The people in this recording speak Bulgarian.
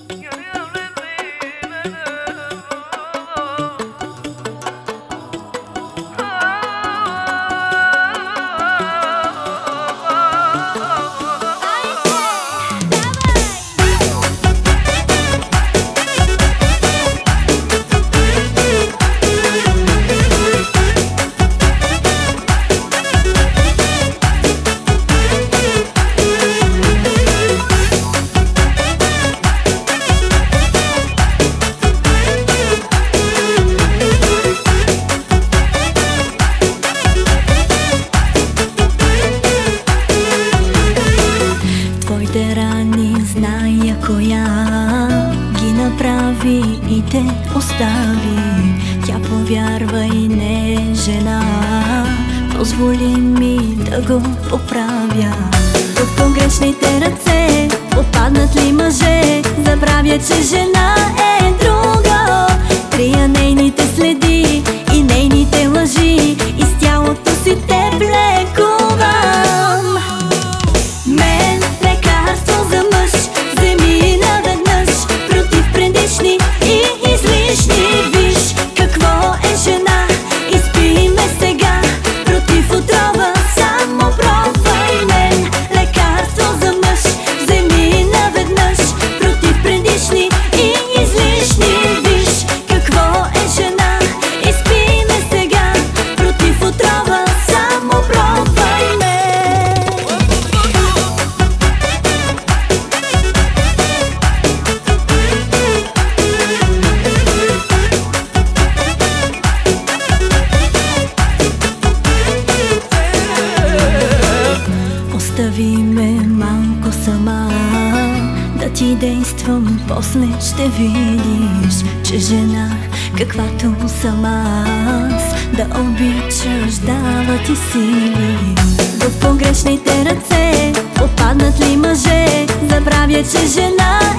Твоите рани зная коя ги направи и те остави. Тя повярва и не е жена, позволи ми да го поправя. В погрешните ръце попаднат ли мъже, забравя, че жена е друга. Крия нейните следи и нейните лъжи и с тялото си те влекувам. Мен лекарство за мъж вземи наведнъж, против предишни и излишни. Виж какво е жена, изпи ме сега, против отрова само пробвай мен. Лекарство за мъж вземи наведнъж, против предишни и излишни. Виж какво е жена, изпи ме сега, против отрова само пробвай мен. Остави ме малко сама, да ти действам, после ще видиш, че жена, каквато съм аз, да обичаш дава ти сили. В погрешните ръце попаднат ли мъже, забравя, че жена